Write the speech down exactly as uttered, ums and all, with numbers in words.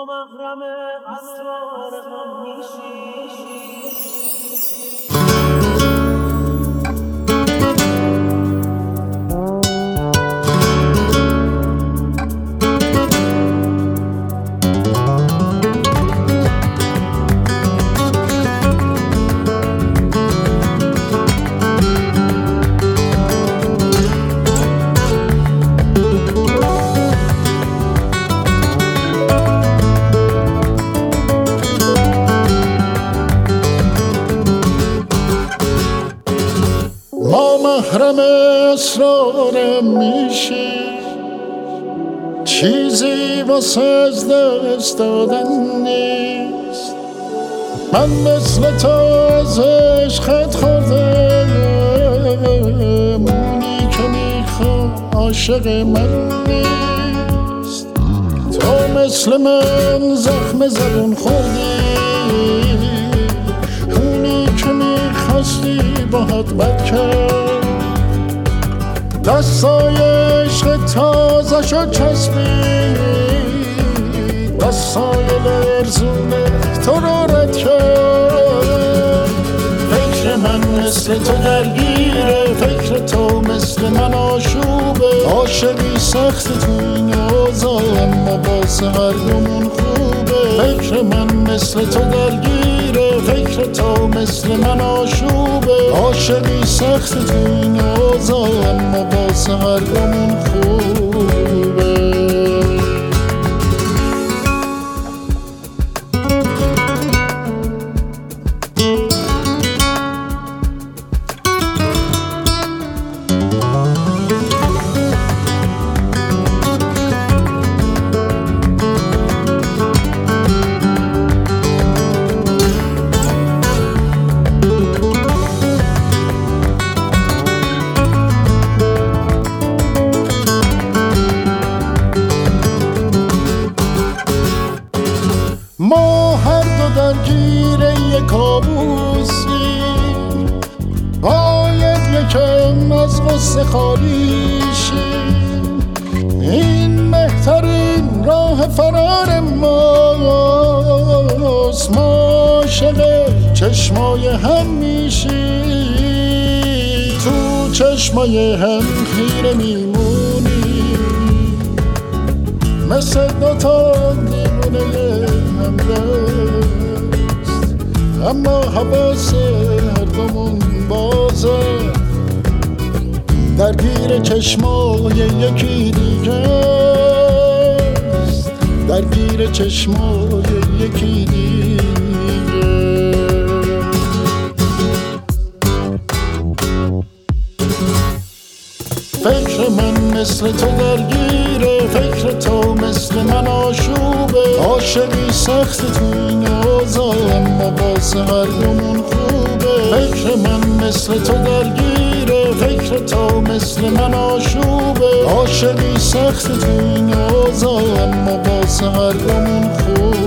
محرم اسرار غم میشی. ما محرم اسرارم میشی، چیزی واسه از دست دادن نیست. من مثل تو از عشقت خوردم، اونی که میخوام عاشق من نیست. تو مثل من زخم زبون خوردی، اونی که میخواستی باهات بد کرد. دستای عشق تازه شد چسبید، دستای لرزونه تو رو رد کرد. فکر من مثل تو درگیره، فکر تو مثل من آشوبه. عاشقی سخت تو این اوضاع، اما واسه هر دومون خوبه. فکر من مثل تو درگیره، فکر تو مثل من آشوبه. عاشقی سخت تو این اوضاع، اما واسه هر دومون خوبه. ما هر دو درگیر یک کابوسیم، باید یکم از غصه خالی شیم. این بهترین راه فرار ماست، ما عاشق چشمای هم میشیم. تو چشمای هم خیره میمونیم، مثل دوتا دیوونه هم دست. اما حواس هر دومون بازه، درگیر چشمای یکی دیگه است، درگیر چشمای یکی دیگه. فکر من مثل تو درگیره، فکر تو مثل من آشوبه. عاشقی سخت تو این اوضاع، اما واسه هر دومون خوبه. فکر من مثل تو درگیره، فکر تو مثل من آشوبه. عاشقی سخت تو این اوضاع، اما واسه هر دومون خوبه.